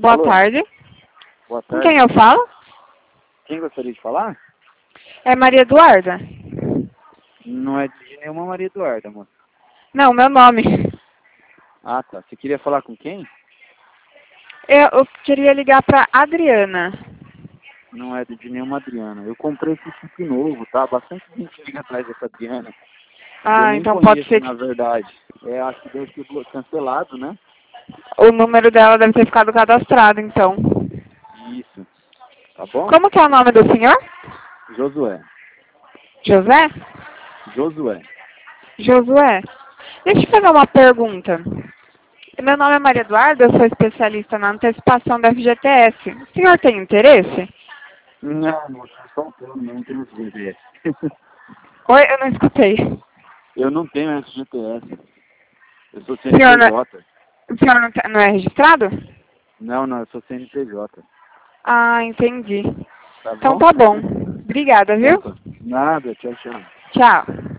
Boa Alô? tarde. Boa Com tarde. quem eu falo? Quem gostaria de falar? É Maria Eduarda? Não é de nenhuma Maria Eduarda, moça. Não, meu nome. Ah, tá. Você queria falar com quem? Eu queria ligar pra Adriana. Não é de nenhuma Adriana. Eu comprei esse chip novo, tá? Bastante gente liga atrás dessa Adriana. Eu Ah, nem então pode conheço, ser na que verdade. Acho que deve ter cancelado, né? o número dela deve ter ficado cadastrado, então. Isso. Tá bom? Como que é o nome do senhor? Josué. José? Josué. Josué. Deixa eu fazer uma pergunta. Meu nome é Maria Eduarda, eu sou especialista na antecipação da FGTS. O senhor tem interesse? Não, moça, só um plano, não tenho FGTS. Oi, eu não escutei. Eu não tenho FGTS. Eu sou O senhor não, CNPJ. o senhor não é registrado? Não, eu sou CNPJ. Ah, entendi. Tá Então bom? tá bom. Obrigada, Então viu? tá. Nada, tchau, tchau. Tchau.